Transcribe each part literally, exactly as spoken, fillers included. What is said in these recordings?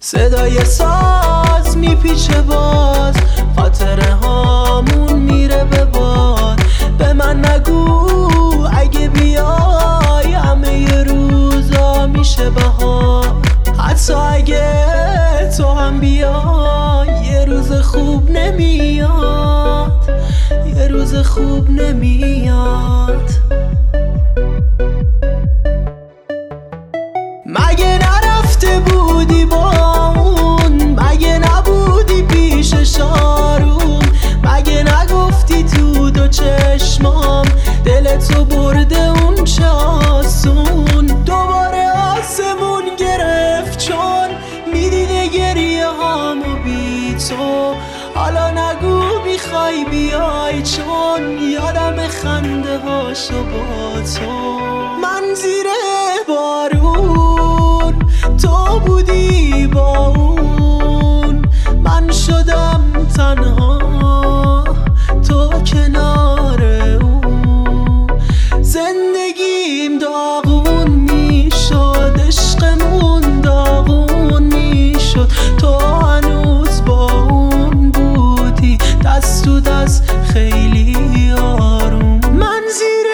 صدای ساز میپیچه باز، خاطره هامون میره به باد. به من نگو اگه بیای همه ی روزا میشه بهار. حتی اگه تو هم بیای یه روز خوب نمیاد، یه روز خوب نمیاد. مگه نرفته بودی با اون؟ مگه نبودی پیش شاروم؟ مگه نگفتی تو دو چشمام دلتو برده اون چه آسون؟ دوباره آسمون گرفت چون میدیده گریه هامو بی تو. حالا نگو میخوای بیای چون یادم خنده هاشو با تو. من زیر بارون تو بودی با اون، من شدم تنها تو کنار اون. زندگیم داغون میشد، عشقمون داغون میشد. تو هنوز با اون بودی دست تو دست خیلی آروم. من زیر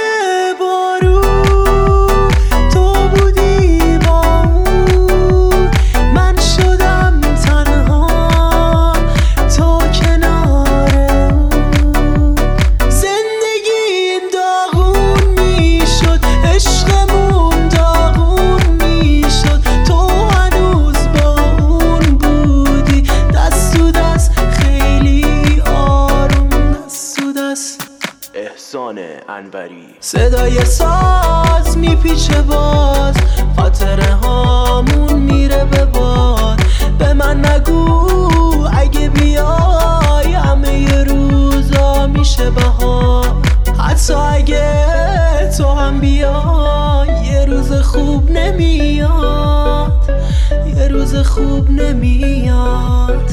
بارون تو بودی با اون، من شدم تنها تو کنار اون. زندگیم داغون میشد، عشقمون داغون میشد. تو هنوز با اون بودی دست تو دست خیلی آروم، دست تو دست. احسان انوری. صدای ساز میپیچه باز، خاطره هامون میره به باد. به من نگو اگه بیای همه ی روزا میشه بهار. حتی اگه تو هم بیای یه روز خوب نمیاد، یه روز خوب نمیاد.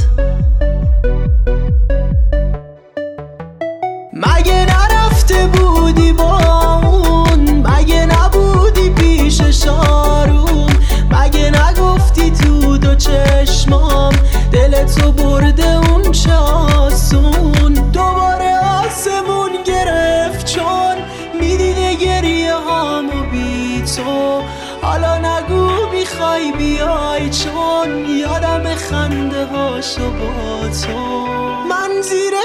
مگه نرفته بودی با اون؟ مگه نبودی پیش شاروم؟ مگه نگفتی تو دو چشمام دلتو برده اون چه آسون؟ دوباره آسمون گرفت چون میدیده گریه هامو بی تو. حالا نگو میخوای بیای چون یادم خنده هاشو با تو. من زیر